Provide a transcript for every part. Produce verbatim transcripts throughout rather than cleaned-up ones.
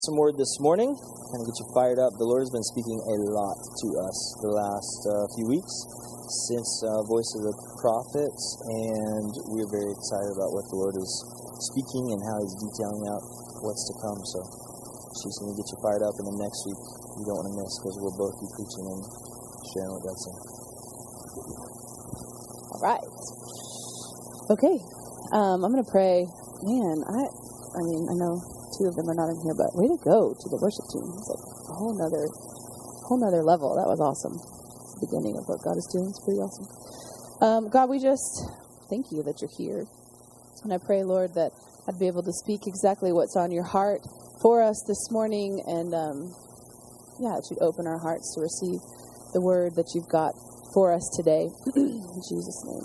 Some word this morning, kind of get you fired up. The Lord has been speaking a lot to us the last uh, few weeks since uh, Voice of the Prophets, and we're very excited about what the Lord is speaking and how He's detailing out what's to come. So she's going to get you fired up, and then next week you don't want to miss because we'll both be preaching and sharing what God's saying. All right. Okay. Um, I'm going to pray. Man, I, I mean, I know two of them are not in here, but way to go to the worship team. It's like a whole nother, whole nother level. That was awesome. The beginning of what God is doing. It's pretty awesome. Um, God, we just thank you that you're here. And I pray, Lord, that I'd be able to speak exactly what's on your heart for us this morning. And, um, yeah, that you'd open our hearts to receive the word that you've got for us today. In Jesus' name.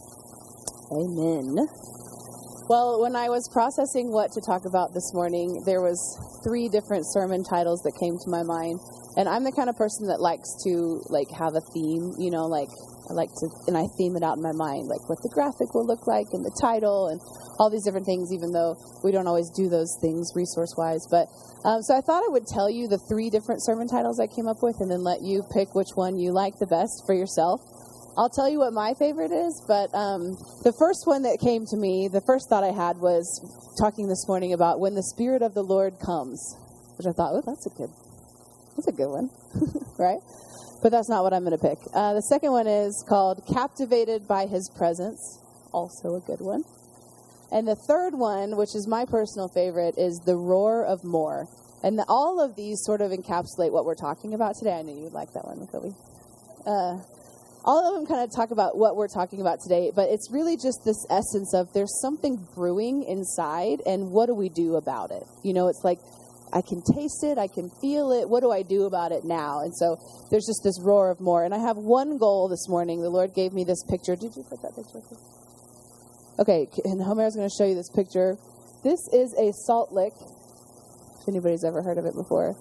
Amen. Well, when I was processing what to talk about this morning, there was three different sermon titles that came to my mind. And I'm the kind of person that likes to, like, have a theme, you know, like, I like to, and I theme it out in my mind, like what the graphic will look like and the title and all these different things, even though we don't always do those things resource-wise. But, um, so I thought I would tell you the three different sermon titles I came up with and then let you pick which one you like the best for yourself. I'll tell you what my favorite is, but um, the first one that came to me, the first thought I had was talking this morning about when the Spirit of the Lord comes, which I thought, oh, that's a good, that's a good one, right? But that's not what I'm going to pick. Uh, the second one is called Captivated by His Presence, also a good one. And the third one, which is my personal favorite, is The Roar of More. And the, all of these sort of encapsulate what we're talking about today. I knew you'd like that one, Kobe. Uh All of them kind of talk about what we're talking about today, but it's really just this essence of there's something brewing inside, and what do we do about it? You know, it's like, I can taste it, I can feel it, what do I do about it now? And so there's just this roar of more. And I have one goal this morning. The Lord gave me this picture. Did you put that picture up? Okay, and Homer's going to show you this picture. This is a salt lick, if anybody's ever heard of it before.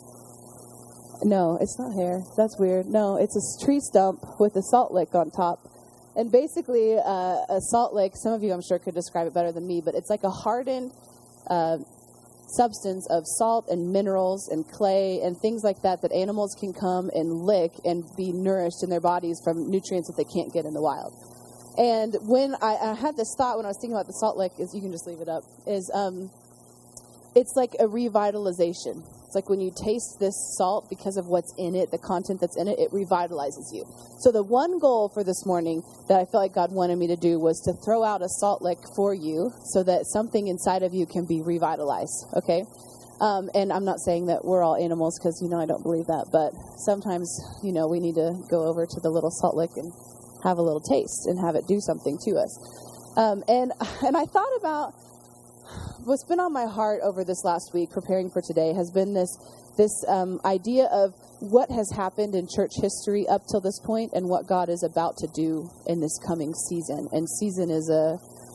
No, it's not hair. That's weird. No, it's a tree stump with a salt lick on top. And basically, uh, a salt lick, some of you I'm sure could describe it better than me, but it's like a hardened uh, substance of salt and minerals and clay and things like that that animals can come and lick and be nourished in their bodies from nutrients that they can't get in the wild. And when I, I had this thought when I was thinking about the salt lick, is you can just leave it up, is um, it's like a revitalization. It's like when you taste this salt, because of what's in it, the content that's in it, it revitalizes you. So the one goal for this morning that I felt like God wanted me to do was to throw out a salt lick for you so that something inside of you can be revitalized, okay? Um, and I'm not saying that we're all animals because, you know, I don't believe that. But sometimes, you know, we need to go over to the little salt lick and have a little taste and have it do something to us. Um, and and I thought about what's been on my heart over this last week, preparing for today, has been this this um, idea of what has happened in church history up till this point and what God is about to do in this coming season. And season is a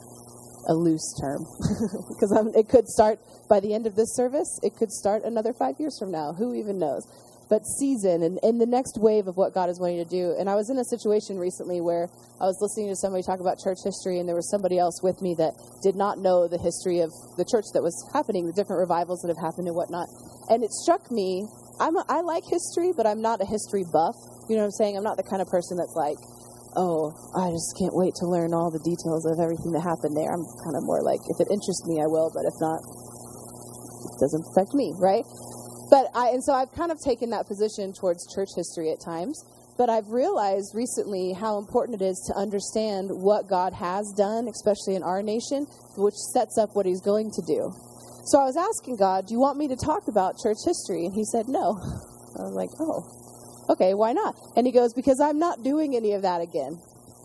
a loose term because it could start by the end of this service. It could start another five years from now. Who even knows? But season and, and the next wave of what God is wanting to do. And I was in a situation recently where I was listening to somebody talk about church history, and there was somebody else with me that did not know the history of the church that was happening, the different revivals that have happened and whatnot. And it struck me, I'm a, I like history, but I'm not a history buff. You know what I'm saying? I'm not the kind of person that's like, oh, I just can't wait to learn all the details of everything that happened there. I'm kind of more like, if it interests me, I will, but if not, it doesn't affect me, right? But I, and so I've kind of taken that position towards church history at times, but I've realized recently how important it is to understand what God has done, especially in our nation, which sets up what He's going to do. So I was asking God, do you want me to talk about church history? And He said, no. I was like, oh, okay, why not? And He goes, because I'm not doing any of that again.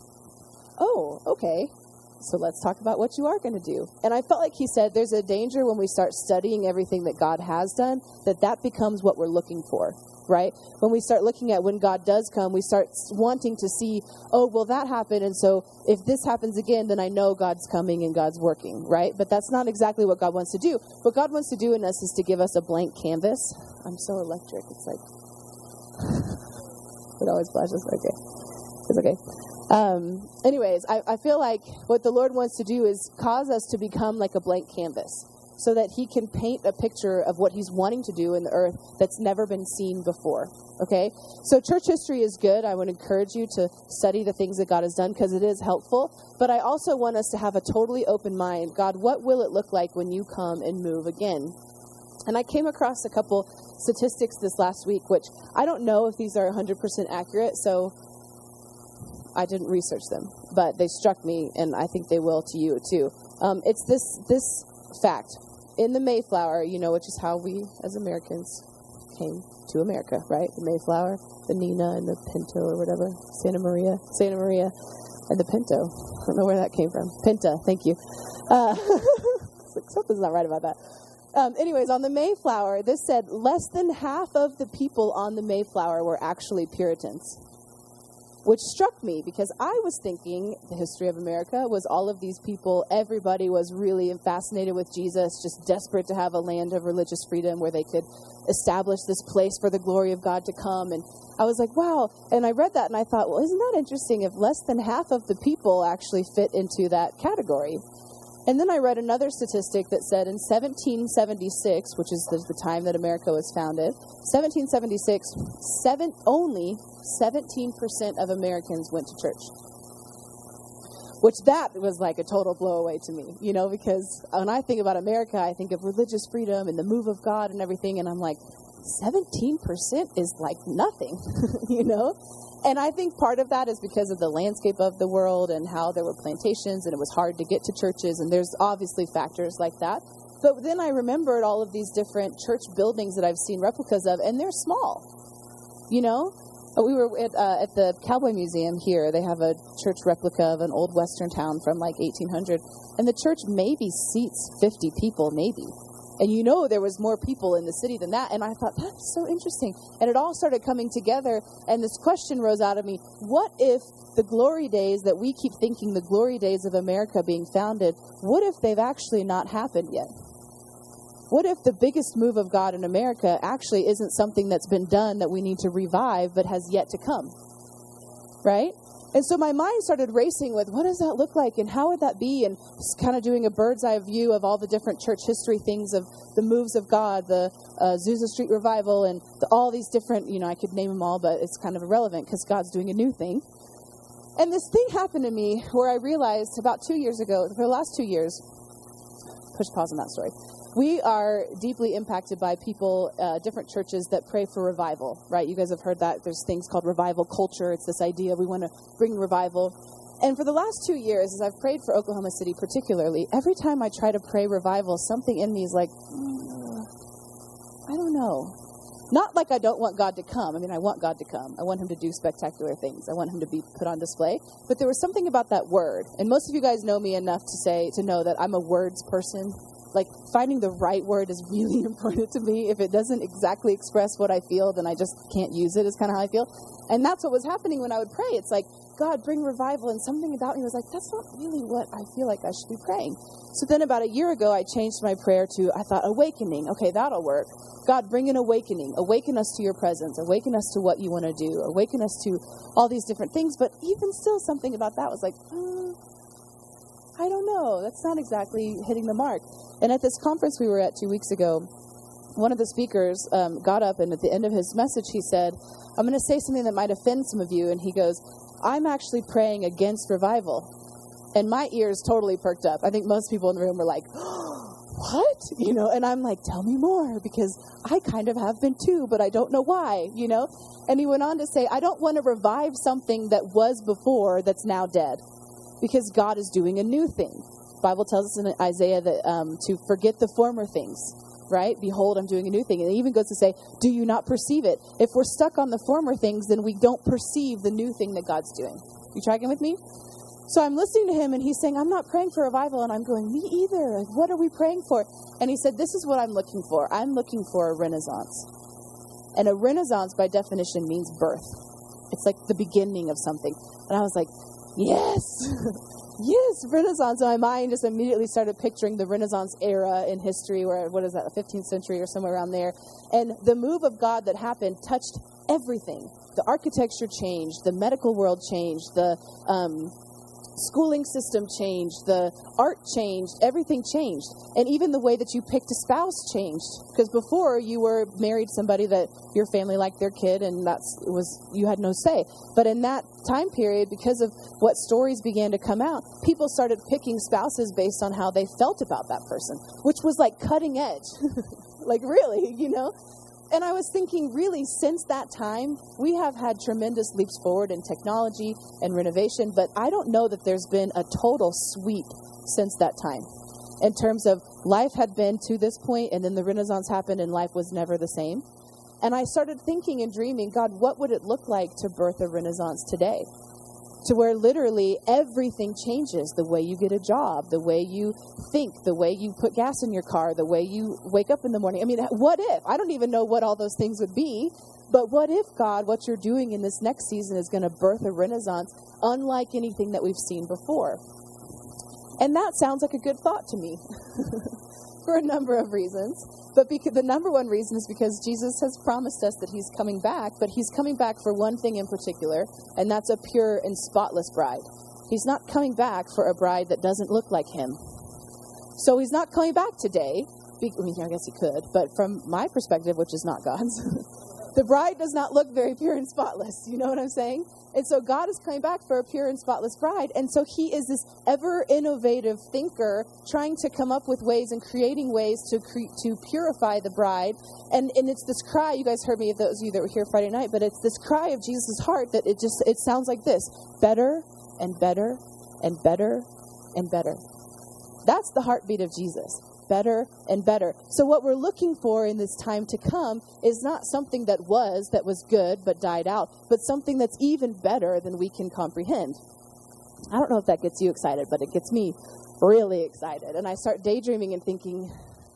Oh, okay. So let's talk about what you are going to do. And I felt like He said there's a danger when we start studying everything that God has done, that that becomes what we're looking for, right? When we start looking at when God does come, we start wanting to see, oh, well, that happened. And so if this happens again, then I know God's coming and God's working, right? But that's not exactly what God wants to do. What God wants to do in us is to give us a blank canvas. I'm so electric. It's like, it always flashes. Okay. It's okay. Um, anyways, I, I feel like what the Lord wants to do is cause us to become like a blank canvas. so that he can paint a picture of what he's wanting to do in the earth that's never been seen before. Okay? So church history is good. I would encourage you to study the things that God has done because it is helpful. But I also want us to have a totally open mind. God, what will it look like when you come and move again? And I came across a couple statistics this last week, which I don't know if these are one hundred percent accurate, so I didn't research them. But they struck me, and I think they will to you too. Um, it's this this fact. In the Mayflower, you know, which is how we as Americans came to America, right? The Mayflower, the Nina, and the Pinto or whatever. Santa Maria. Santa Maria and the Pinto. I don't know where that came from. Pinta, thank you. Uh, something's not right about that. Um, anyways, on the Mayflower, this said less than half of the people on the Mayflower were actually Puritans. Which struck me because I was thinking the history of America was all of these people, everybody was really fascinated with Jesus, just desperate to have a land of religious freedom where they could establish this place for the glory of God to come. And I was like, wow. And I read that and I thought, well, isn't that interesting if less than half of the people actually fit into that category? And then I read another statistic that said in seventeen seventy-six, which is the, the time that America was founded, seventeen seventy-six, seven, only seventeen percent of Americans went to church. Which that was like a total blow away to me, you know, because when I think about America, I think of religious freedom and the move of God and everything, and I'm like, seventeen percent is like nothing, you know? And I think part of that is because of the landscape of the world and how there were plantations and it was hard to get to churches. And there's obviously factors like that. But then I remembered all of these different church buildings that I've seen replicas of, and they're small. You know, we were at, uh, at the Cowboy Museum here. They have a church replica of an old Western town from like eighteen hundred. And the church maybe seats fifty people, maybe. And you know there was more people in the city than that. And I thought, that's so interesting. And it all started coming together. And this question rose out of me. What if the glory days that we keep thinking, the glory days of America being founded, what if they've actually not happened yet? What if the biggest move of God in America actually isn't something that's been done that we need to revive but has yet to come? Right? And so my mind started racing with, what does that look like and how would that be? And kind of doing a bird's eye view of all the different church history things of the moves of God, the uh, Azusa Street Revival, and the, all these different, you know, I could name them all, but it's kind of irrelevant because God's doing a new thing. And this thing happened to me where I realized about two years ago, for the last two years, push pause on that story. We are deeply impacted by people, uh, different churches that pray for revival, right? You guys have heard that. There's things called revival culture. It's this idea we want to bring revival. And for the last two years, as I've prayed for Oklahoma City particularly, every time I try to pray revival, something in me is like, mm, I don't know. Not like I don't want God to come. I mean, I want God to come. I want him to do spectacular things. I want him to be put on display. But there was something about that word. And most of you guys know me enough to say, to know that I'm a words person. Like, finding the right word is really important to me. If it doesn't exactly express what I feel, then I just can't use it, is kind of how I feel. And that's what was happening when I would pray. It's like, God, bring revival. And something about me was like, that's not really what I feel like I should be praying. So then about a year ago, I changed my prayer to, I thought, awakening. Okay, that'll work. God, bring an awakening. Awaken us to your presence. Awaken us to what you want to do. Awaken us to all these different things. But even still, something about that was like, hmm, I don't know. That's not exactly hitting the mark. And at this conference we were at two weeks ago, one of the speakers um, got up, and at the end of his message, he said, I'm going to say something that might offend some of you. And he goes, I'm actually praying against revival. And my ears totally perked up. I think most people in the room were like, what? You know, and I'm like, tell me more, because I kind of have been too, but I don't know why, you know. And he went on to say, I don't want to revive something that was before that's now dead, because God is doing a new thing. The Bible tells us in Isaiah that um, to forget the former things, right? Behold, I'm doing a new thing. And it even goes to say, do you not perceive it? If we're stuck on the former things, then we don't perceive the new thing that God's doing. You tracking with me? So I'm listening to him, and he's saying, I'm not praying for revival. And I'm going, me either. Like, what are we praying for? And he said, this is what I'm looking for. I'm looking for a renaissance. And a renaissance, by definition, means birth. It's like the beginning of something. And I was like, yes. Yes, Renaissance. My mind just immediately started picturing the Renaissance era in history, where, what is that, the fifteenth century or somewhere around there. And the move of God that happened touched everything. The architecture changed. The medical world changed. The um, schooling system changed, the art changed, everything changed. And even the way that you picked a spouse changed. Because before you were married to somebody that your family liked their kid and that's it was you had no say. But in that time period, because of what stories began to come out, people started picking spouses based on how they felt about that person, which was like cutting edge. Like really, you know? And I was thinking, really, since that time, we have had tremendous leaps forward in technology and renovation, but I don't know that there's been a total sweep since that time. In terms of life had been to this point, and then the Renaissance happened, and life was never the same. And I started thinking and dreaming, God, what would it look like to birth a Renaissance today? To where literally everything changes. The way you get a job, the way you think, the way you put gas in your car, the way you wake up in the morning. I mean, what if? I don't even know what all those things would be. But what if, God, what you're doing in this next season is going to birth a Renaissance unlike anything that we've seen before? And that sounds like a good thought to me for a number of reasons. But because, the number one reason is because Jesus has promised us that he's coming back, but he's coming back for one thing in particular, and that's a pure and spotless bride. He's not coming back for a bride that doesn't look like him. So he's not coming back today. I mean, I guess he could, but from my perspective, which is not God's, the bride does not look very pure and spotless. You know what I'm saying? And so God is coming back for a pure and spotless bride. And so he is this ever innovative thinker trying to come up with ways and creating ways to cre- to purify the bride. And and it's this cry, you guys heard me, those of you that were here Friday night, but it's this cry of Jesus' heart that it just, it sounds like this: better and better and better and better. That's the heartbeat of Jesus. Better and better. So what we're looking for in this time to come is not something that was, that was good, but died out, but something that's even better than we can comprehend. I don't know if that gets you excited, but it gets me really excited. And I start daydreaming and thinking,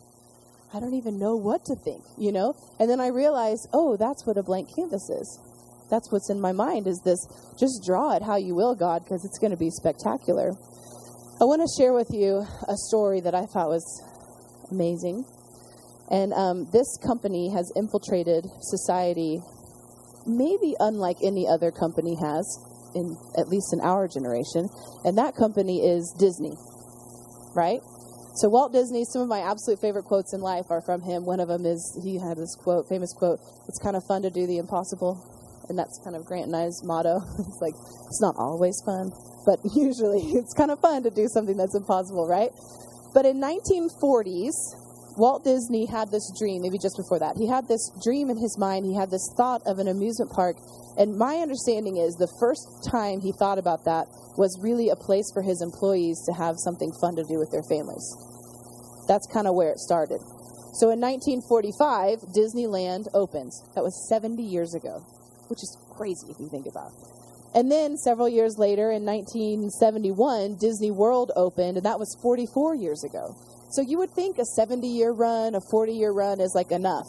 I don't even know what to think, you know? And then I realize, oh, that's what a blank canvas is. That's what's in my mind is this, just draw it how you will, God, because it's going to be spectacular. I want to share with you a story that I thought was amazing. And um, this company has infiltrated society maybe unlike any other company has, in at least in our generation. And that company is Disney, right? So Walt Disney, some of my absolute favorite quotes in life are from him. One of them is, he had this quote, famous quote, "It's kind of fun to do the impossible." And that's kind of Grant and I's motto. It's like, it's not always fun, but usually it's kind of fun to do something that's impossible, right? But in nineteen forties, Walt Disney had this dream, maybe just before that. He had this dream in his mind. He had this thought of an amusement park. And my understanding is the first time he thought about that was really a place for his employees to have something fun to do with their families. That's kind of where it started. So in nineteen forty-five, Disneyland opens. That was seventy years ago, which is crazy if you think about it. And then several years later, in nineteen seventy-one, Disney World opened, and that was forty-four years ago. So you would think a seventy-year run, a forty-year run is like enough.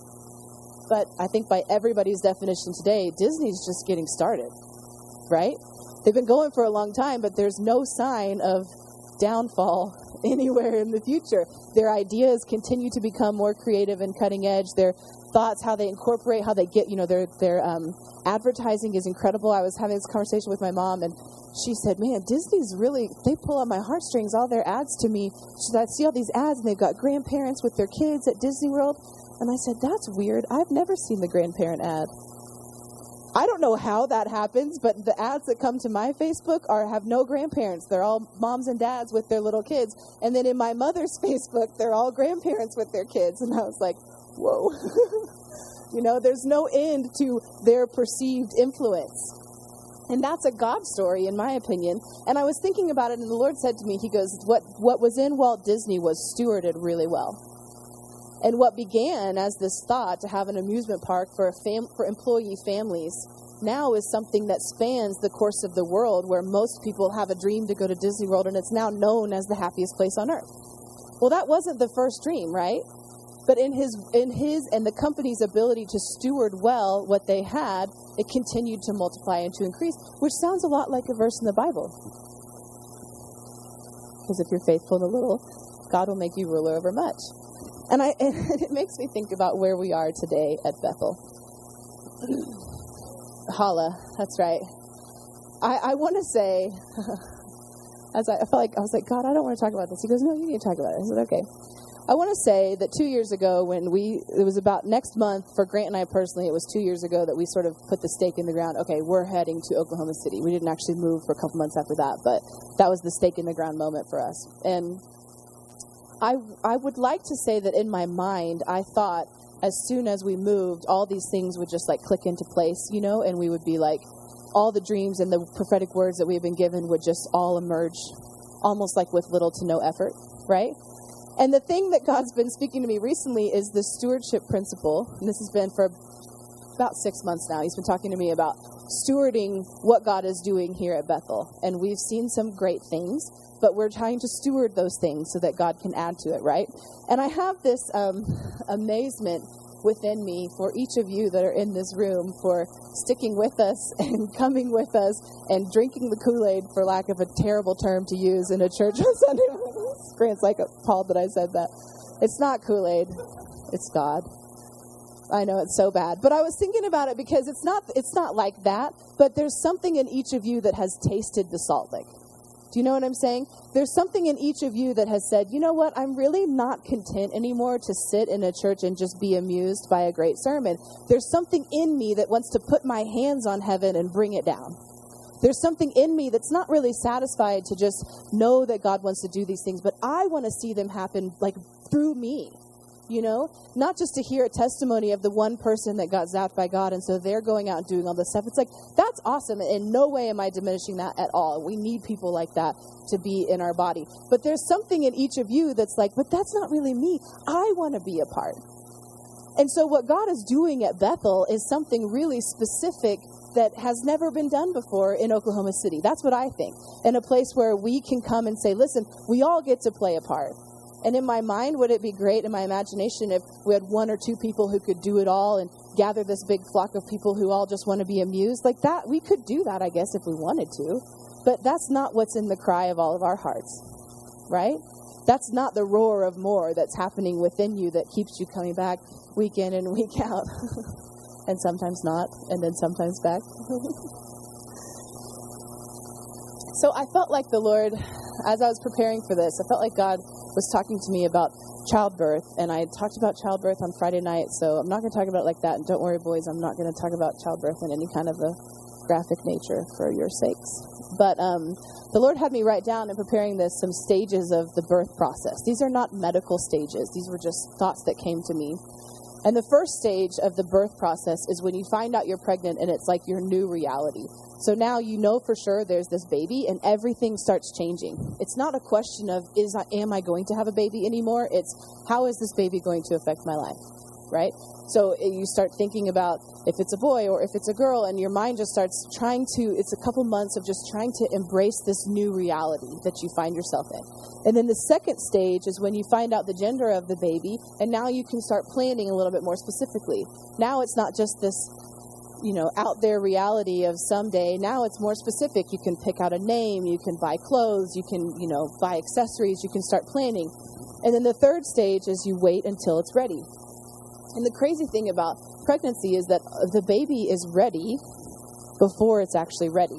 But I think by everybody's definition today, Disney's just getting started, right? They've been going for a long time, but there's no sign of downfall anywhere in the future. Their ideas continue to become more creative and cutting edge. Their thoughts, how they incorporate, how they get, you know, their their um, advertising is incredible. I was having this conversation with my mom, and she said, man, Disney's really, they pull on my heartstrings, all their ads to me. She said, I see all these ads, and they've got grandparents with their kids at Disney World. And I said, that's weird. I've never seen the grandparent ad. I don't know how that happens, but the ads that come to my Facebook are have no grandparents. They're all moms and dads with their little kids. And then in my mother's Facebook, they're all grandparents with their kids. And I was like, whoa. You know, there's no end to their perceived influence. And that's a God story, in my opinion. And I was thinking about it, and the Lord said to me, he goes, what, what was in Walt Disney was stewarded really well. And what began as this thought to have an amusement park for a fam- for employee families now is something that spans the course of the world, where most people have a dream to go to Disney World, and it's now known as the happiest place on earth. Well, that wasn't the first dream, right? But in his in his and the company's ability to steward well what they had, it continued to multiply and to increase, which sounds a lot like a verse in the Bible. Because if you're faithful in a little, God will make you ruler over much. And I and it makes me think about where we are today at Bethel. Holla, that's right. I, I want to say, as I, I felt like, I was like, God, I don't want to talk about this. He goes, no, you need to talk about it. I said, okay. I want to say that two years ago when we, it was about next month, for Grant and I personally, it was two years ago that we sort of put the stake in the ground. Okay, we're heading to Oklahoma City. We didn't actually move for a couple months after that, but that was the stake in the ground moment for us. And I, I would like to say that in my mind, I thought as soon as we moved, all these things would just like click into place, you know, and we would be like, all the dreams and the prophetic words that we have been given would just all emerge almost like with little to no effort, right? And the thing that God's been speaking to me recently is the stewardship principle. And this has been for about six months now. He's been talking to me about stewarding what God is doing here at Bethel. And we've seen some great things, but we're trying to steward those things so that God can add to it, right? And I have this um, amazement within me for each of you that are in this room for sticking with us and coming with us and drinking the Kool-Aid, for lack of a terrible term to use in a church on Sunday morning. Grant's like appalled that I said that. It's not Kool-Aid. It's God. I know it's so bad. But I was thinking about it because it's not it's not like that, but there's something in each of you that has tasted the salt lick. Do you know what I'm saying? There's something in each of you that has said, you know what, I'm really not content anymore to sit in a church and just be amused by a great sermon. There's something in me that wants to put my hands on heaven and bring it down. There's something in me that's not really satisfied to just know that God wants to do these things, but I want to see them happen like through me. You know, not just to hear a testimony of the one person that got zapped by God, and so they're going out and doing all this stuff. It's like, that's awesome. In no way am I diminishing that at all. We need people like that to be in our body. But there's something in each of you that's like, but that's not really me. I want to be a part. And so what God is doing at Bethel is something really specific that has never been done before in Oklahoma City. That's what I think. In a place where we can come and say, listen, we all get to play a part. And in my mind, would it be great in my imagination if we had one or two people who could do it all and gather this big flock of people who all just want to be amused? Like that, we could do that, I guess, if we wanted to. But that's not what's in the cry of all of our hearts, right? That's not the roar of more that's happening within you that keeps you coming back week in and week out. And sometimes not, and then sometimes back. So I felt like the Lord, as I was preparing for this, I felt like God was talking to me about childbirth, and I talked about childbirth on Friday night, so I'm not going to talk about it like that, and don't worry, boys, I'm not going to talk about childbirth in any kind of a graphic nature for your sakes. But um, the Lord had me write down in preparing this some stages of the birth process. These are not medical stages. These were just thoughts that came to me. And the first stage of the birth process is when you find out you're pregnant and it's like your new reality. So now you know for sure there's this baby and everything starts changing. It's not a question of, is I, am I going to have a baby anymore? It's, how is this baby going to affect my life, right? So you start thinking about if it's a boy or if it's a girl, and your mind just starts trying to, it's a couple months of just trying to embrace this new reality that you find yourself in. And then the second stage is when you find out the gender of the baby, and now you can start planning a little bit more specifically. Now it's not just this, you know, out there reality of someday. Now it's more specific. You can pick out a name, you can buy clothes, you can, you know, buy accessories, you can start planning. And then the third stage is you wait until it's ready. And the crazy thing about pregnancy is that the baby is ready before it's actually ready.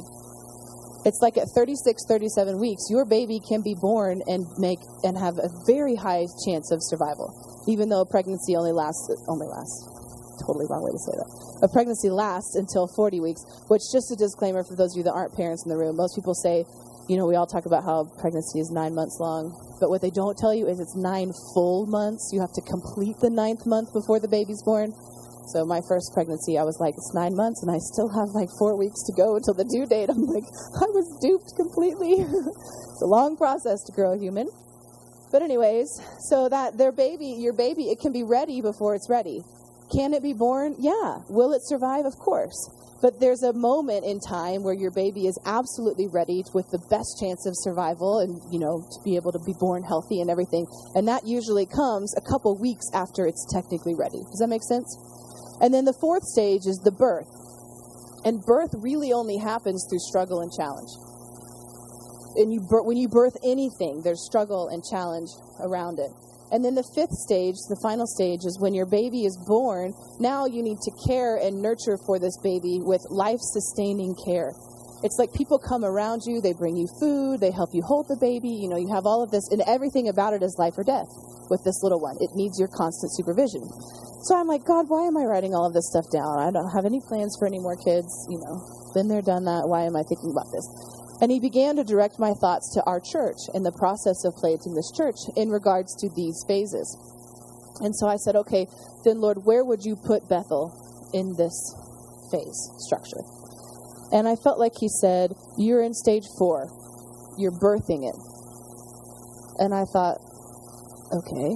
It's like at thirty-six, thirty-seven weeks, your baby can be born and make and have a very high chance of survival, even though a pregnancy only lasts, only lasts, totally wrong way to say that. A pregnancy lasts until forty weeks, which, just a disclaimer for those of you that aren't parents in the room, most people say, you know, we all talk about how pregnancy is nine months long, but what they don't tell you is it's nine full months. You have to complete the ninth month before the baby's born. So my first pregnancy, I was like, it's nine months, and I still have like four weeks to go until the due date. I'm like, I was duped completely. It's a long process to grow a human. But anyways, so that their baby, your baby, it can be ready before it's ready. Can it be born? Yeah. Will it survive? Of course. But there's a moment in time where your baby is absolutely ready with the best chance of survival and, you know, to be able to be born healthy and everything. And that usually comes a couple weeks after it's technically ready. Does that make sense? And then the fourth stage is the birth. And birth really only happens through struggle and challenge. And you when you birth anything, there's struggle and challenge around it. And then the fifth stage, the final stage, is when your baby is born. Now you need to care and nurture for this baby with life-sustaining care. It's like people come around you, they bring you food, they help you hold the baby, you know, you have all of this, and everything about it is life or death with this little one. It needs your constant supervision. So I'm like, God, why am I writing all of this stuff down? I don't have any plans for any more kids, you know, been there, done that, why am I thinking about this? And he began to direct my thoughts to our church and the process of planting this church in regards to these phases. And so I said, okay, then Lord, where would you put Bethel in this phase structure? And I felt like he said, you're in stage four. You're birthing it. And I thought, okay.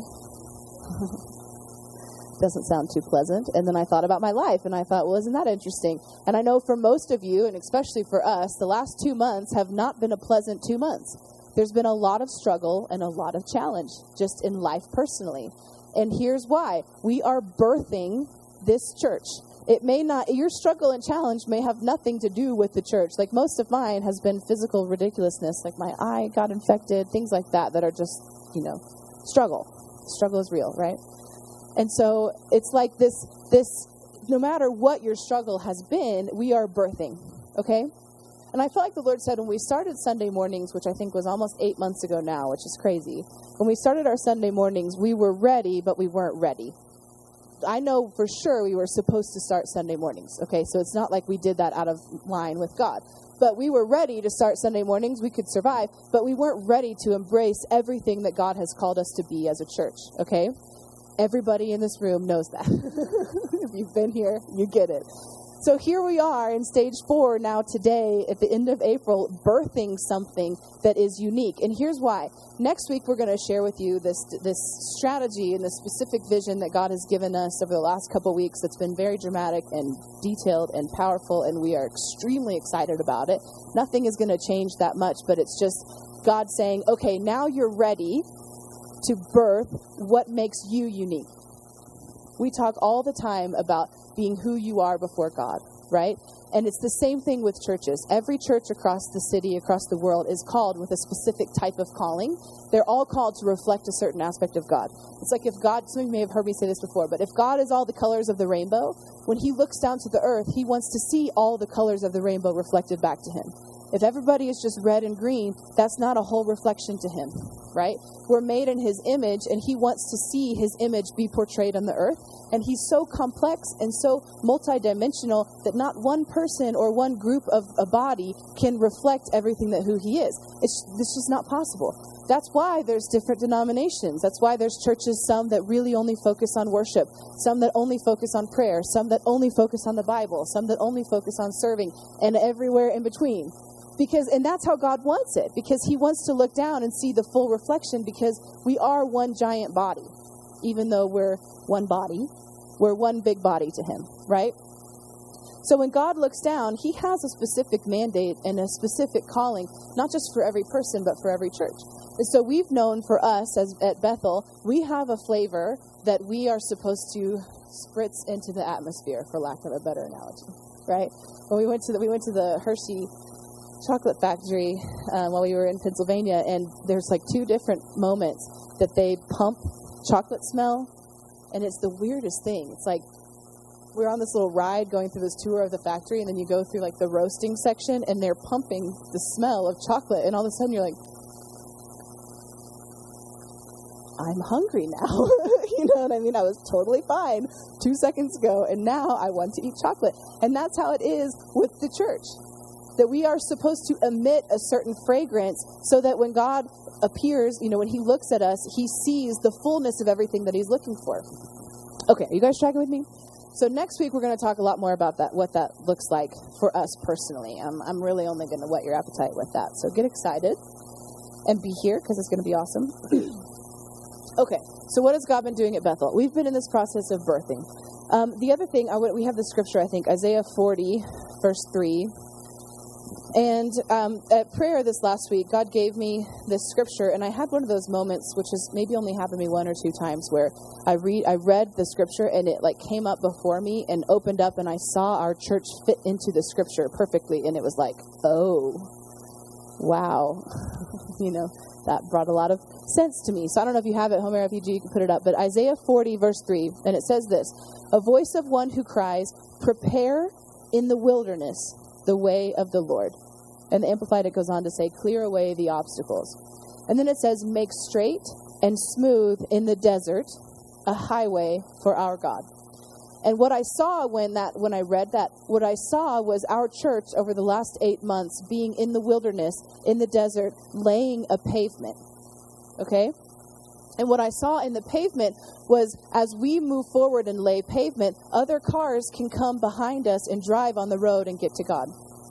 Doesn't sound too pleasant. And then I thought about my life, and I thought, well, isn't that interesting? And I know for most of you, and especially for us, the last two months have not been a pleasant two months. There's been a lot of struggle and a lot of challenge just in life personally. And here's why. We are birthing this church. It may not, your struggle and challenge may have nothing to do with the church. Like most of mine has been physical ridiculousness, like my eye got infected, things like that, that are just, you know, struggle. Struggle is real, right? And so it's like this, this, no matter what your struggle has been, we are birthing, okay? And I feel like the Lord said when we started Sunday mornings, which I think was almost eight months ago now, which is crazy. When we started our Sunday mornings, we were ready, but we weren't ready. I know for sure we were supposed to start Sunday mornings, okay? So it's not like we did that out of line with God. But we were ready to start Sunday mornings. We could survive, but we weren't ready to embrace everything that God has called us to be as a church, okay? Everybody in this room knows that. If you've been here, you get it. So here we are in stage four now today at the end of April, birthing something that is unique. And here's why. Next week, we're going to share with you this this strategy and this specific vision that God has given us over the last couple of weeks that's been very dramatic and detailed and powerful, and we are extremely excited about it. Nothing is going to change that much, but it's just God saying, okay, now you're ready to birth what makes you unique. We talk all the time about being who you are before God, right? And it's the same thing with churches. Every church across the city, across the world is called with a specific type of calling. They're all called to reflect a certain aspect of God. It's like if God, some of you may have heard me say this before, but if God is all the colors of the rainbow, when he looks down to the earth, he wants to see all the colors of the rainbow reflected back to him. If everybody is just red and green, that's not a whole reflection to him, right? We're made in his image, and he wants to see his image be portrayed on the earth. And he's so complex and so multidimensional that not one person or one group of a body can reflect everything that who he is. It's, it's just not possible. That's why there's different denominations. That's why there's churches, some that really only focus on worship, some that only focus on prayer, some that only focus on the Bible, some that only focus on serving, and everywhere in between. Because, and that's how God wants it, because he wants to look down and see the full reflection, because we are one giant body. Even though we're one body, we're one big body to him, right? So when God looks down, he has a specific mandate and a specific calling, not just for every person, but for every church. And so we've known for us as at Bethel, we have a flavor that we are supposed to spritz into the atmosphere, for lack of a better analogy, right? When we went to the, we went to the Hershey chocolate factory uh, while we were in Pennsylvania, and there's like two different moments that they pump chocolate smell, and it's the weirdest thing. It's like we're on this little ride going through this tour of the factory, and then you go through like the roasting section, and they're pumping the smell of chocolate, and all of a sudden you're like, I'm hungry now. You know what I mean? I was totally fine two seconds ago, and now I want to eat chocolate. And that's how it is with the church. That we are supposed to emit a certain fragrance so that when God appears, you know, when he looks at us, he sees the fullness of everything that he's looking for. Okay, are you guys tracking with me? So next week we're going to talk a lot more about that, what that looks like for us personally. I'm, I'm really only going to whet your appetite with that. So get excited and be here because it's going to be awesome. Okay, so what has God been doing at Bethel? We've been in this process of birthing. Um, the other thing, I would, we have the scripture, I think, Isaiah forty, verse three. And um, at prayer this last week, God gave me this scripture, and I had one of those moments, which has maybe only happened to me one or two times, where I read, I read the scripture, and it like came up before me and opened up, and I saw our church fit into the scripture perfectly, and it was like, oh, wow, you know, that brought a lot of sense to me. So I don't know if you have it, Home R F U G, you can put it up, but Isaiah forty, verse three, and it says this: a voice of one who cries, prepare in the wilderness the way of the Lord. And the Amplified, it goes on to say, clear away the obstacles. And then it says, make straight and smooth in the desert a highway for our God. And what I saw when that when I read that, what I saw was our church over the last eight months being in the wilderness, in the desert, laying a pavement. Okay? And what I saw in the pavement was, as we move forward and lay pavement, other cars can come behind us and drive on the road and get to God.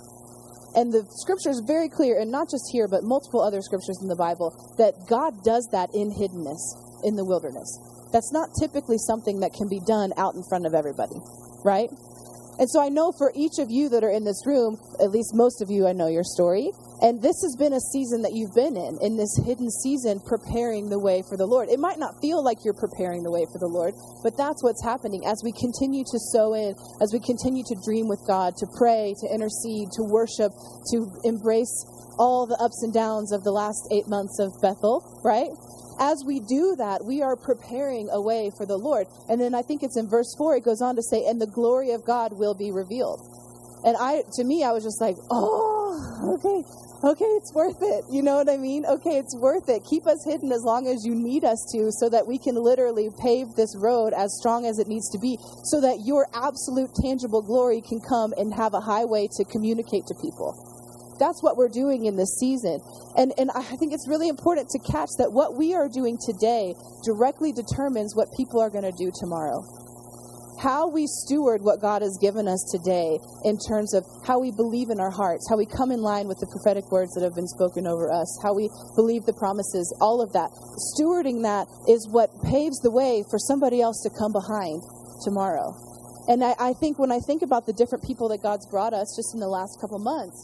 And the scripture is very clear, and not just here, but multiple other scriptures in the Bible, that God does that in hiddenness, in the wilderness. That's not typically something that can be done out in front of everybody, right? And so I know for each of you that are in this room, at least most of you, I know your story. And this has been a season that you've been in, in this hidden season, preparing the way for the Lord. It might not feel like you're preparing the way for the Lord, but that's what's happening as we continue to sow in, as we continue to dream with God, to pray, to intercede, to worship, to embrace all the ups and downs of the last eight months of Bethel, right? As we do that, we are preparing a way for the Lord. And then I think it's in verse four, it goes on to say, and the glory of God will be revealed. And I, to me, I was just like, oh, okay, okay, it's worth it. You know what I mean? Okay, it's worth it. Keep us hidden as long as you need us to, so that we can literally pave this road as strong as it needs to be, so that your absolute tangible glory can come and have a highway to communicate to people. That's what we're doing in this season. And and I think it's really important to catch that what we are doing today directly determines what people are going to do tomorrow. How we steward what God has given us today in terms of how we believe in our hearts, how we come in line with the prophetic words that have been spoken over us, how we believe the promises, all of that. Stewarding that is what paves the way for somebody else to come behind tomorrow. And I, I think when I think about the different people that God's brought us just in the last couple months,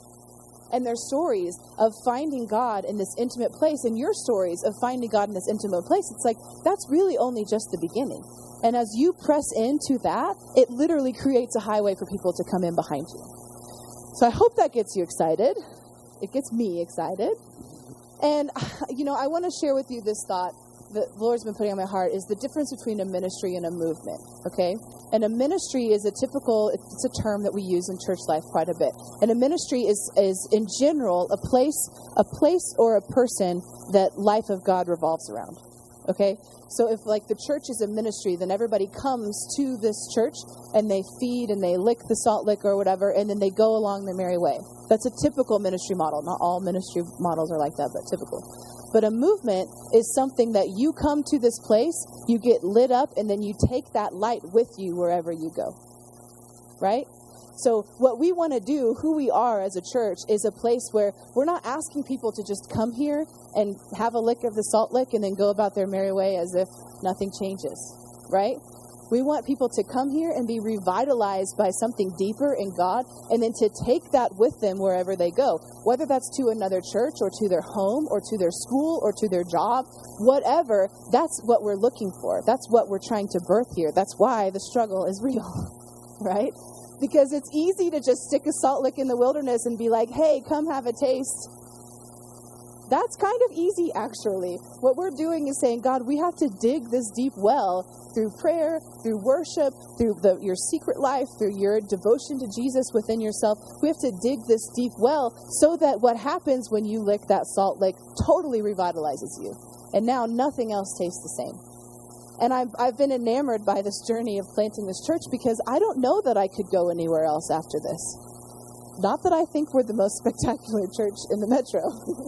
and their stories of finding God in this intimate place, and your stories of finding God in this intimate place, it's like, that's really only just the beginning. And as you press into that, it literally creates a highway for people to come in behind you. So I hope that gets you excited. It gets me excited. And, you know, I want to share with you this thought that the Lord's been putting on my heart, is the difference between a ministry and a movement, okay? And a ministry is a typical, it's a term that we use in church life quite a bit. And a ministry is, is in general, a place, a place or a person that life of God revolves around, okay? So if like the church is a ministry, then everybody comes to this church and they feed and they lick the salt lick or whatever, and then they go along their merry way. That's a typical ministry model. Not all ministry models are like that, but typical. But a movement is something that you come to this place, you get lit up, and then you take that light with you wherever you go, right? So what we want to do, who we are as a church, is a place where we're not asking people to just come here and have a lick of the salt lick and then go about their merry way as if nothing changes, right? We want people to come here and be revitalized by something deeper in God, and then to take that with them wherever they go, whether that's to another church or to their home or to their school or to their job, whatever. That's what we're looking for. That's what we're trying to birth here. That's why the struggle is real, right? Because it's easy to just stick a salt lick in the wilderness and be like, hey, come have a taste. That's kind of easy, actually. What we're doing is saying, God, we have to dig this deep well through prayer, through worship, through the, your secret life, through your devotion to Jesus within yourself. We have to dig this deep well so that what happens when you lick that salt lick totally revitalizes you. And now nothing else tastes the same. And I've, I've been enamored by this journey of planting this church, because I don't know that I could go anywhere else after this. Not that I think we're the most spectacular church in the metro.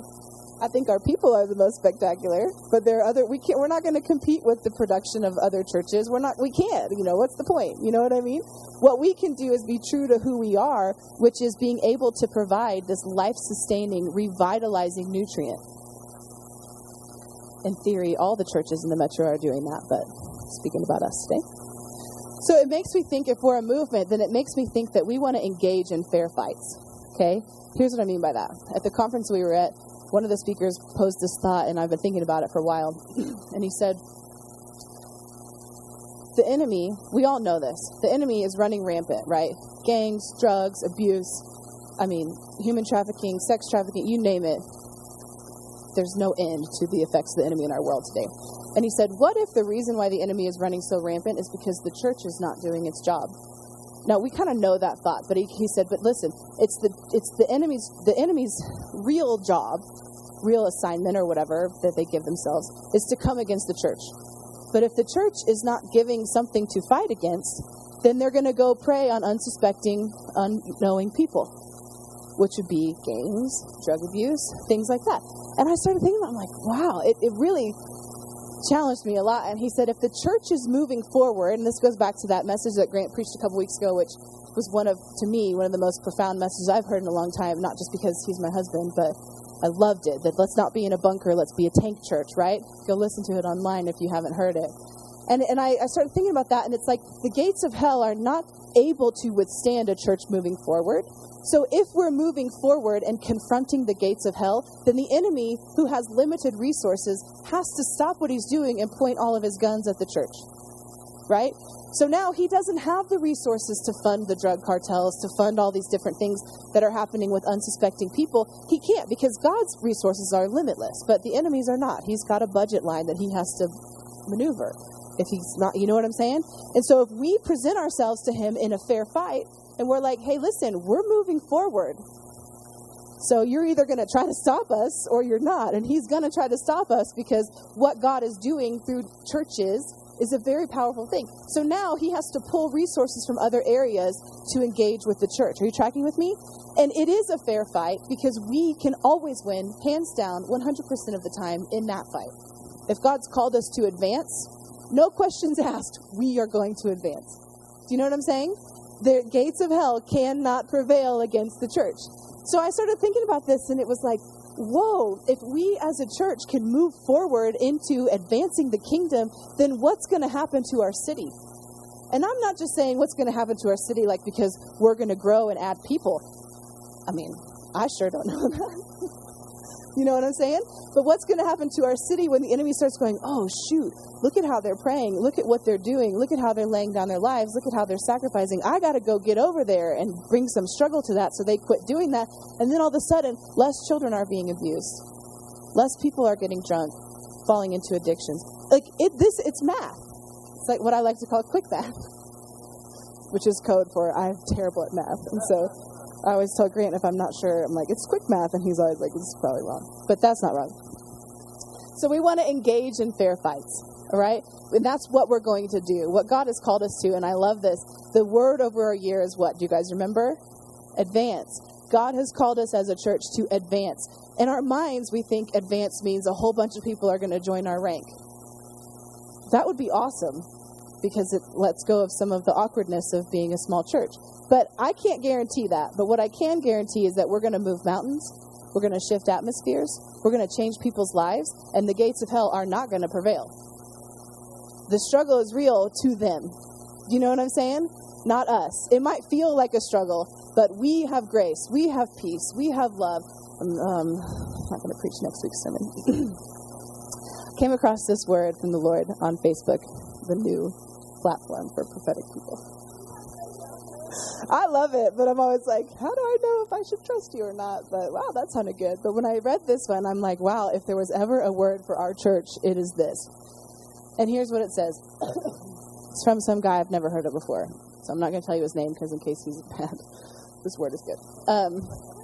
I think our people are the most spectacular, but there are other, we can't, we're not going to compete with the production of other churches. We're not, we can't, you know, what's the point? You know what I mean? What we can do is be true to who we are, which is being able to provide this life-sustaining, revitalizing nutrient. In theory, all the churches in the metro are doing that, but speaking about us today. So it makes me think, if we're a movement, then it makes me think that we want to engage in fair fights, okay? Here's what I mean by that. At the conference we were at, one of the speakers posed this thought, and I've been thinking about it for a while. And he said, the enemy, we all know this, the enemy is running rampant, right? Gangs, drugs, abuse, I mean, human trafficking, sex trafficking, you name it. There's no end to the effects of the enemy in our world today. And he said, what if the reason why the enemy is running so rampant is because the church is not doing its job? Now we kind of know that thought, but he, he said, but listen, it's the it's the enemy's the enemy's real job, real assignment or whatever that they give themselves is to come against the church. But if the church is not giving something to fight against, then they're going to go prey on unsuspecting, unknowing people, which would be gangs, drug abuse, things like that. And I started thinking, I'm like, wow, it, it really challenged me a lot. And he said, if the church is moving forward, and this goes back to that message that Grant preached a couple weeks ago, which was one of, to me, one of the most profound messages I've heard in a long time, not just because he's my husband, but I loved it, that let's not be in a bunker, let's be a tank church, right? Go listen to it online if you haven't heard it. And and I, I started thinking about that, and it's like the gates of hell are not able to withstand a church moving forward. So if we're moving forward and confronting the gates of hell, then the enemy, who has limited resources, has to stop what he's doing and point all of his guns at the church, right? So now he doesn't have the resources to fund the drug cartels, to fund all these different things that are happening with unsuspecting people. He can't, because God's resources are limitless, but the enemy's are not. He's got a budget line that he has to maneuver. If he's not, you know what I'm saying? And so if we present ourselves to him in a fair fight, and we're like, hey, listen, we're moving forward. So you're either going to try to stop us or you're not. And he's going to try to stop us, because what God is doing through churches is a very powerful thing. So now he has to pull resources from other areas to engage with the church. Are you tracking with me? And it is a fair fight, because we can always win, hands down, one hundred percent of the time in that fight. If God's called us to advance, no questions asked, we are going to advance. Do you know what I'm saying? The gates of hell cannot prevail against the church. So I started thinking about this, and it was like, whoa, if we as a church can move forward into advancing the kingdom, then what's going to happen to our city? And I'm not just saying what's going to happen to our city like because we're going to grow and add people. I mean, I sure don't know that. You know what I'm saying? But what's going to happen to our city when the enemy starts going, oh, shoot, look at how they're praying. Look at what they're doing. Look at how they're laying down their lives. Look at how they're sacrificing. I got to go get over there and bring some struggle to that, so they quit doing that. And then all of a sudden, less children are being abused. Less people are getting drunk, falling into addictions. Like, it, this, it's math. It's like what I like to call quick math, which is code for I'm terrible at math. And so I always tell Grant, if I'm not sure, I'm like, it's quick math, and he's always like, this is probably wrong. But that's not wrong. So we want to engage in fair fights, all right? And that's what we're going to do, what God has called us to, and I love this. The word over our year is what? Do you guys remember? Advance. God has called us as a church to advance. In our minds, we think advance means a whole bunch of people are going to join our rank. That would be awesome, because it lets go of some of the awkwardness of being a small church. But I can't guarantee that. But what I can guarantee is that we're going to move mountains. We're going to shift atmospheres. We're going to change people's lives. And the gates of hell are not going to prevail. The struggle is real to them. Do you know what I'm saying? Not us. It might feel like a struggle, but we have grace. We have peace. We have love. Um, um, I'm not going to preach next week's sermon. Came across this word from the Lord on Facebook, the new platform for prophetic people. I love it, but I'm always like, how do I know if I should trust you or not? But wow, that sounded good. But when I read this one, I'm like, wow, if there was ever a word for our church, it is this. And here's what it says. It's from some guy I've never heard of before. So I'm not going to tell you his name, because in case he's bad, this word is good. Um,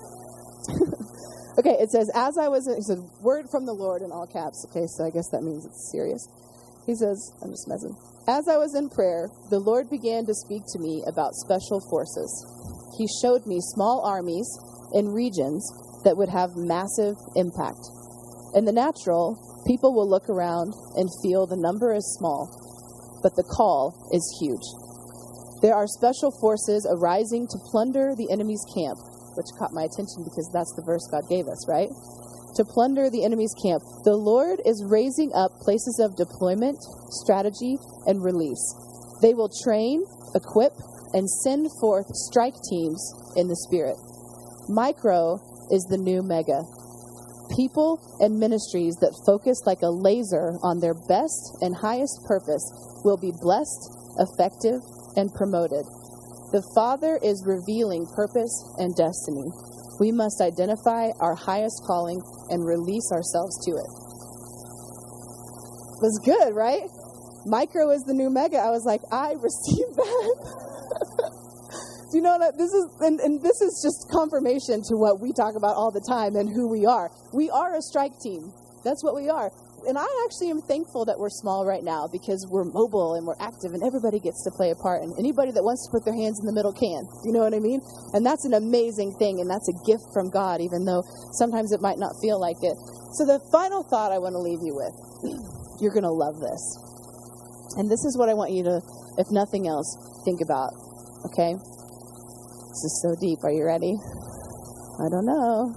okay, it says, as I was, it says, word from the Lord in all caps. Okay, so I guess that means it's serious. He says, I'm just messing. As I was in prayer, the Lord began to speak to me about special forces. He showed me small armies in regions that would have massive impact. In the natural, people will look around and feel the number is small, but the call is huge. There are special forces arising to plunder the enemy's camp, which caught my attention because that's the verse God gave us, right? To plunder the enemy's camp. The Lord is raising up places of deployment, strategy, and release. They will train, equip, and send forth strike teams in the Spirit. Micro is the new mega. People and ministries that focus like a laser on their best and highest purpose will be blessed, effective, and promoted. The Father is revealing purpose and destiny. We must identify our highest calling and release ourselves to it. That's good, right? Micro is the new mega. I was like, I received that. You know, this is and, and this is just confirmation to what we talk about all the time and who we are. We are a strike team. That's what we are. And I actually am thankful that we're small right now because we're mobile and we're active and everybody gets to play a part. And anybody that wants to put their hands in the middle can. You know what I mean? And that's an amazing thing. And that's a gift from God, even though sometimes it might not feel like it. So the final thought I want to leave you with, you're going to love this. And this is what I want you to, if nothing else, think about. Okay? This is so deep. Are you ready? I don't know.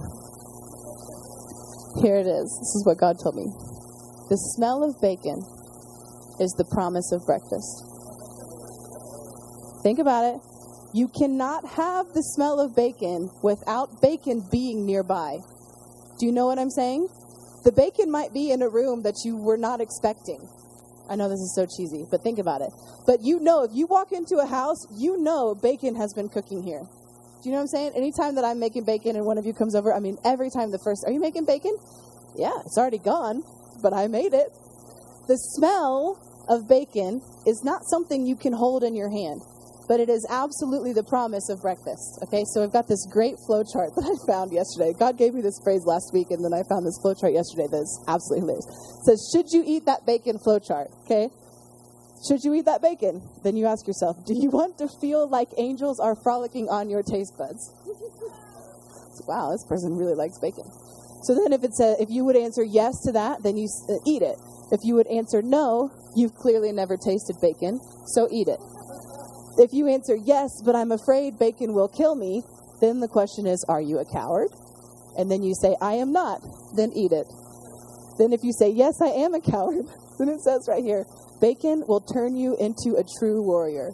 Here it is. This is what God told me. The smell of bacon is the promise of breakfast. Think about it. You cannot have the smell of bacon without bacon being nearby. Do you know what I'm saying? The bacon might be in a room that you were not expecting. I know this is so cheesy, but think about it. But you know, if you walk into a house, you know bacon has been cooking here. Do you know what I'm saying? Anytime that I'm making bacon and one of you comes over, I mean, every time the first, are you making bacon? Yeah, it's already gone, but I made it. The smell of bacon is not something you can hold in your hand, but it is absolutely the promise of breakfast. Okay, so I've got this great flow chart that I found yesterday. God gave me this phrase last week, and then I found this flow chart yesterday that is absolutely hilarious. It says, should you eat that bacon flow chart? Okay, should you eat that bacon? Then you ask yourself, do you want to feel like angels are frolicking on your taste buds? Wow, this person really likes bacon. So then if it's a, if you would answer yes to that, then you uh, eat it. If you would answer no, you've clearly never tasted bacon, so eat it. If you answer yes, but I'm afraid bacon will kill me, then the question is, are you a coward? And then you say, I am not, then eat it. Then if you say, yes, I am a coward, then it says right here, bacon will turn you into a true warrior.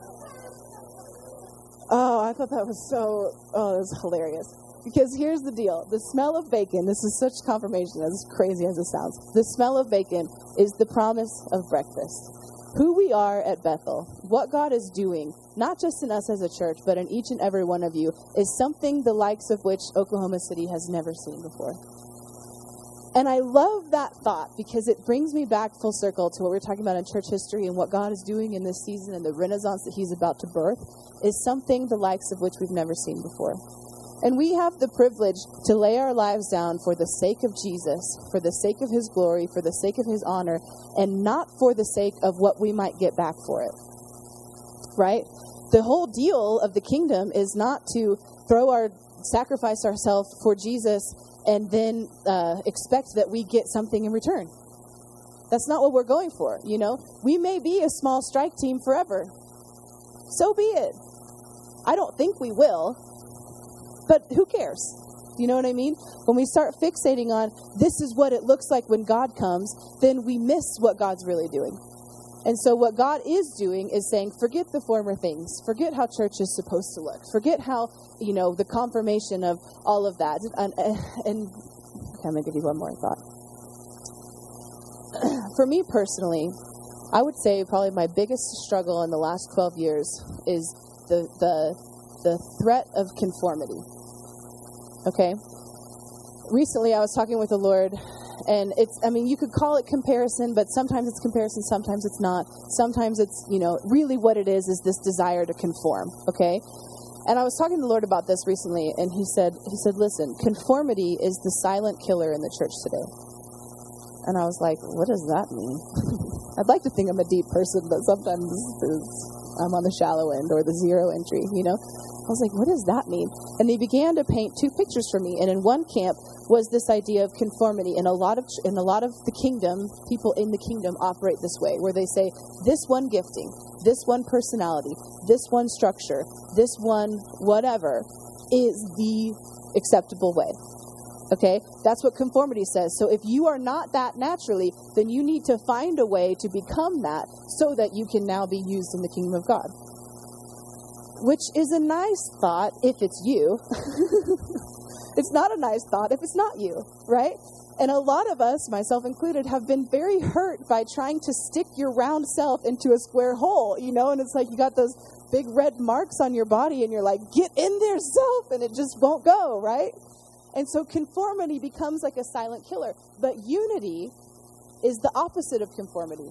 Oh, I thought that was so, oh, that was hilarious. Because here's the deal. The smell of bacon, this is such confirmation, as crazy as it sounds. The smell of bacon is the promise of breakfast. Who we are at Bethel, what God is doing, not just in us as a church, but in each and every one of you, is something the likes of which Oklahoma City has never seen before. And I love that thought because it brings me back full circle to what we were talking about in church history and what God is doing in this season and the renaissance that he's about to birth is something the likes of which we've never seen before. And we have the privilege to lay our lives down for the sake of Jesus, for the sake of his glory, for the sake of his honor, and not for the sake of what we might get back for it. Right? The whole deal of the kingdom is not to throw our, sacrifice ourselves for Jesus and then uh, expect that we get something in return. That's not what we're going for, you know? We may be a small strike team forever. So be it. I don't think we will. But who cares? You know what I mean? When we start fixating on this is what it looks like when God comes, then we miss what God's really doing. And so what God is doing is saying, forget the former things. Forget how church is supposed to look. Forget how, you know, the confirmation of all of that. And, and okay, I'm going to give you one more thought. For me personally, I would say probably my biggest struggle in the last twelve years is the the the threat of conformity. Okay? Recently, I was talking with the Lord, and it's, I mean, you could call it comparison, but sometimes it's comparison, sometimes it's not. Sometimes it's, you know, really what it is is this desire to conform, okay? And I was talking to the Lord about this recently, and he said, he said, listen, conformity is the silent killer in the church today. And I was like, what does that mean? I'd like to think I'm a deep person, but sometimes I'm on the shallow end or the zero entry, you know? I was like, what does that mean? And he began to paint two pictures for me. And in one camp was this idea of conformity. And a lot of in a lot of the kingdom, people in the kingdom operate this way, where they say, this one gifting, this one personality, this one structure, this one whatever is the acceptable way. Okay? That's what conformity says. So if you are not that naturally, then you need to find a way to become that so that you can now be used in the kingdom of God. Which is a nice thought if it's you. It's not a nice thought if it's not you, right? And a lot of us, myself included, have been very hurt by trying to stick your round self into a square hole, you know? And it's like you got those big red marks on your body and you're like, get in there, self, and it just won't go, right? And so conformity becomes like a silent killer. But unity is the opposite of conformity.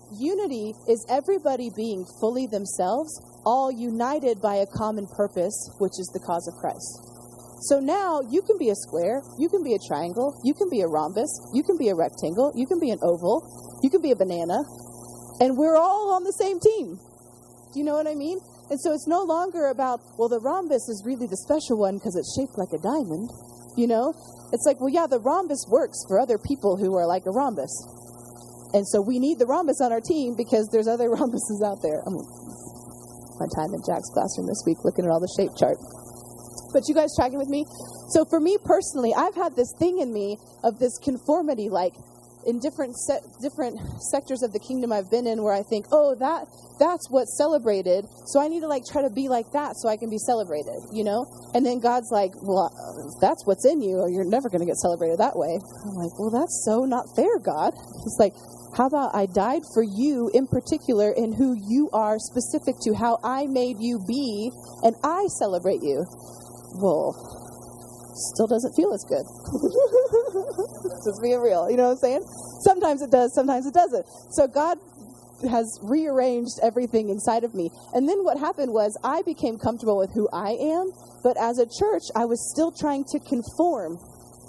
unity is everybody being fully themselves, all united by a common purpose, which is the cause of Christ. So now you can be a square, you can be a triangle, you can be a rhombus, you can be a rectangle, you can be an oval, you can be a banana, and we're all on the same team. Do you know what I mean? And so it's no longer about, well, the rhombus is really the special one because it's shaped like a diamond, you know? It's like, well, yeah, the rhombus works for other people who are like a rhombus. And so we need the rhombus on our team because there's other rhombuses out there. I'm my time in Jack's classroom this week looking at all the shape chart. But you guys tracking with me? So for me personally, I've had this thing in me of this conformity, like in different se- different sectors of the kingdom I've been in, where I think, oh, that that's what's celebrated, so I need to like try to be like that so I can be celebrated, you know? And then God's like, well, if that's what's in you, or you're never going to get celebrated that way. I'm like, well, that's so not fair, God. He's like, how about I died for you in particular in who you are, specific to how I made you be, and I celebrate you. Well, still doesn't feel as good. Just being real, you know what I'm saying? Sometimes it does, sometimes it doesn't. So God has rearranged everything inside of me. And then what happened was I became comfortable with who I am, but as a church, I was still trying to conform.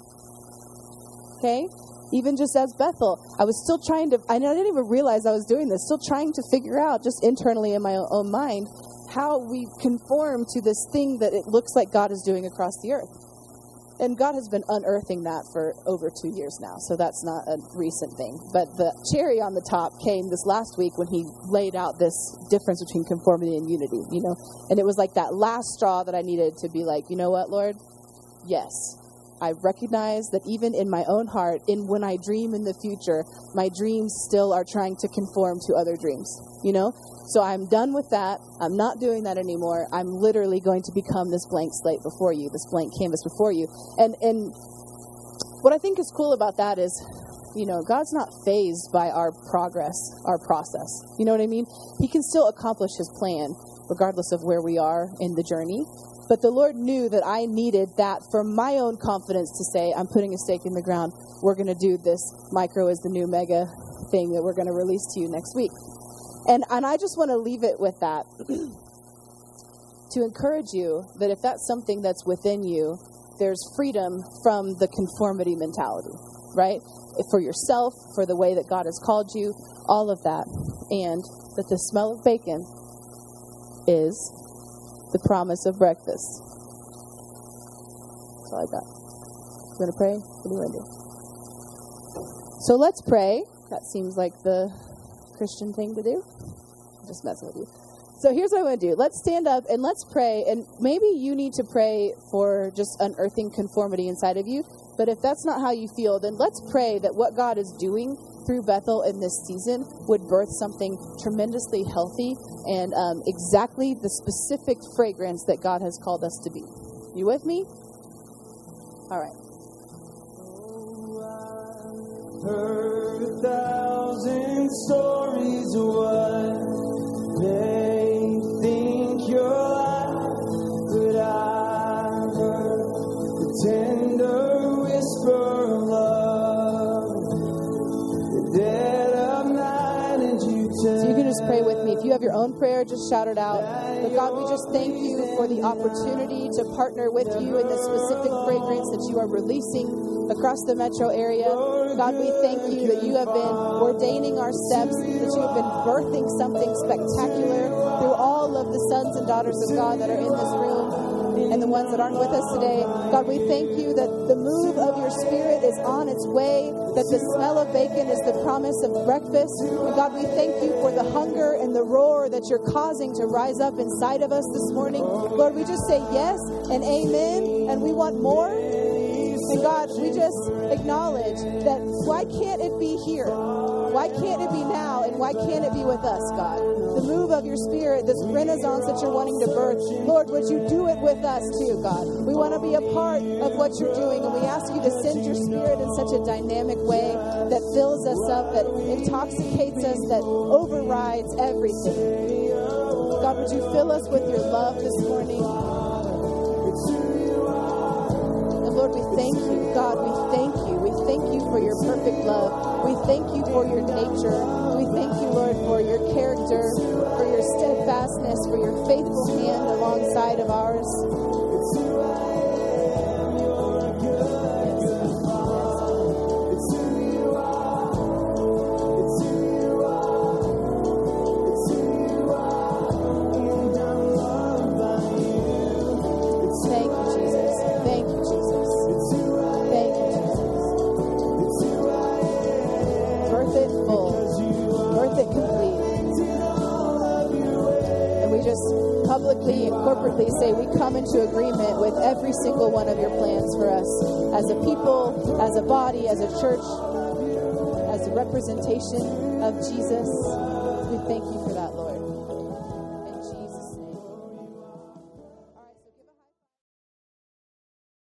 Okay? Even just as Bethel, I was still trying to, I didn't even realize I was doing this, still trying to figure out just internally in my own mind how we conform to this thing that it looks like God is doing across the earth. And God has been unearthing that for over two years now, so that's not a recent thing. But the cherry on the top came this last week when he laid out this difference between conformity and unity, you know? And it was like that last straw that I needed to be like, you know what, Lord? Yes. I recognize that even in my own heart, in when I dream in the future, my dreams still are trying to conform to other dreams, you know? So I'm done with that. I'm not doing that anymore. I'm literally going to become this blank slate before you, this blank canvas before you. And and what I think is cool about that is, you know, God's not fazed by our progress, our process. You know what I mean? He can still accomplish his plan regardless of where we are in the journey. But the Lord knew that I needed that for my own confidence to say, I'm putting a stake in the ground. We're going to do this micro is the new mega thing that we're going to release to you next week. And and I just want to leave it with that to encourage you that if that's something that's within you, there's freedom from the conformity mentality, right? For yourself, for the way that God has called you, all of that. And that the smell of bacon is the promise of breakfast. That's all I got. You want to pray? What do you want to do? So let's pray. That seems like the Christian thing to do. I'm just messing with you. So here's what I want to do. Let's stand up and let's pray. And maybe you need to pray for just unearthing conformity inside of you. But if that's not how you feel, then let's pray that what God is doing through Bethel in this season would birth something tremendously healthy and um, exactly the specific fragrance that God has called us to be. You with me? All right. Heard a thousand stories of what they think you're like, but I heard the tender whisper of love, the dead of night, and you tell. So you can just pray with me. If you have your own prayer, just shout it out. But God, we just thank you for the opportunity to partner with you in the specific fragrance that you are releasing across the metro area. God, we thank you that you have been ordaining our steps, that you have been birthing something spectacular through all of the sons and daughters of God that are in this room and the ones that aren't with us today. God, we thank you that the move of your Spirit is on its way, that the smell of bacon is the promise of breakfast. And God, we thank you for the hunger and the roar that you're causing to rise up inside of us this morning. Lord, we just say yes and amen, and we want more. And God, we just acknowledge that why can't it be here? Why can't it be now? And why can't it be with us, God? The move of your Spirit, this renaissance that you're wanting to birth, Lord, would you do it with us too, God? We want to be a part of what you're doing, and we ask you to send your Spirit in such a dynamic way that fills us up, that intoxicates us, that overrides everything. God, would you fill us with your love this morning? Lord, we thank you. God, we thank you. We thank you for your perfect love. We thank you for your nature. We thank you, Lord, for your character, for your steadfastness, for your faithful hand alongside of ours. Publicly and corporately say we come into agreement with every single one of your plans for us as a people, as a body, as a church, as a representation of Jesus. We thank you for that, Lord.